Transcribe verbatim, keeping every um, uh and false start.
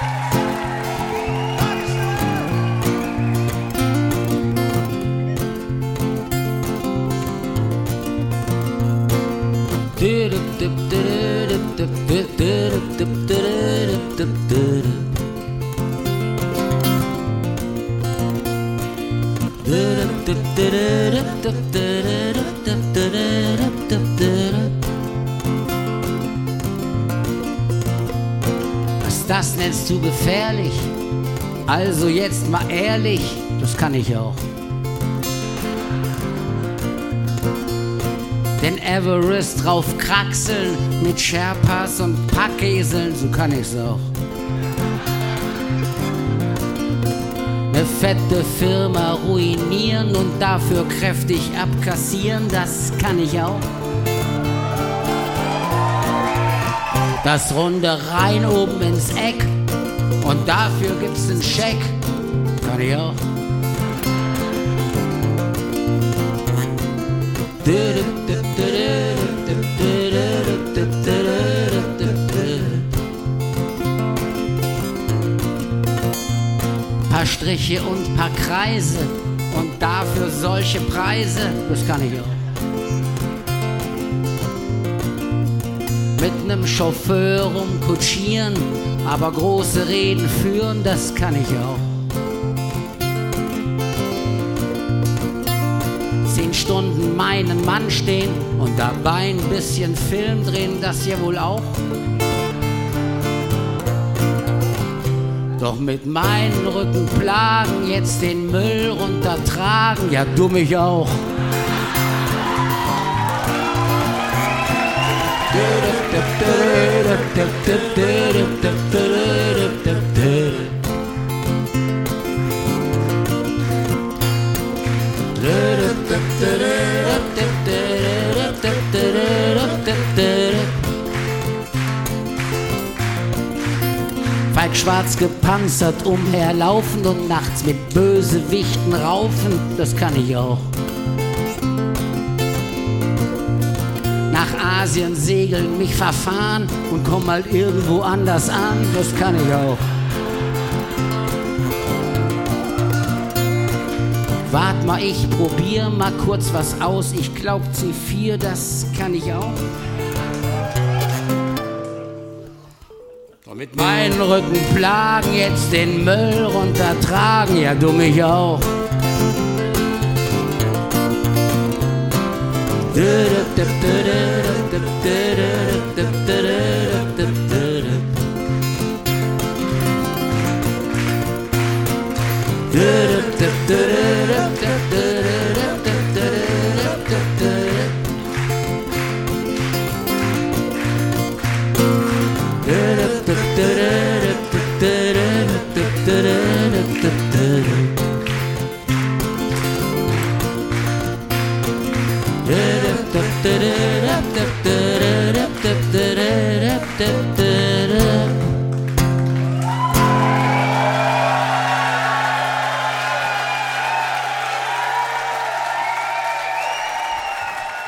Was das nennst du gefährlich? Also jetzt mal ehrlich, das kann ich auch. Den Everest drauf kraxeln mit Sherpas und Packeseln, so kann ich's auch. Ne fette Firma ruinieren und dafür kräftig abkassieren, das kann ich auch. Das runde rein oben ins Eck und dafür gibt's einen Scheck, kann ich auch. Paar Striche und paar Kreise und dafür solche Preise, das kann ich auch. Mit nem Chauffeur rumkutschieren, aber große Reden führen, das kann ich auch. Zehn Stunden meinen Mann stehen und dabei ein bisschen Film drehen, das ja wohl auch. Doch mit meinen Rückenplagen jetzt den Müll runtertragen, ja du mich auch. Falk schwarz gepanzert umherlaufen und nachts mit Bösewichten raufen, das kann ich auch. Nach Asien segeln, mich verfahren und komm mal irgendwo anders an, das kann ich auch. Wart mal, ich probier mal kurz was aus, ich glaub C vier, das kann ich auch. Und mit meinen Rückenplagen jetzt den Müll runtertragen, ja du mich auch.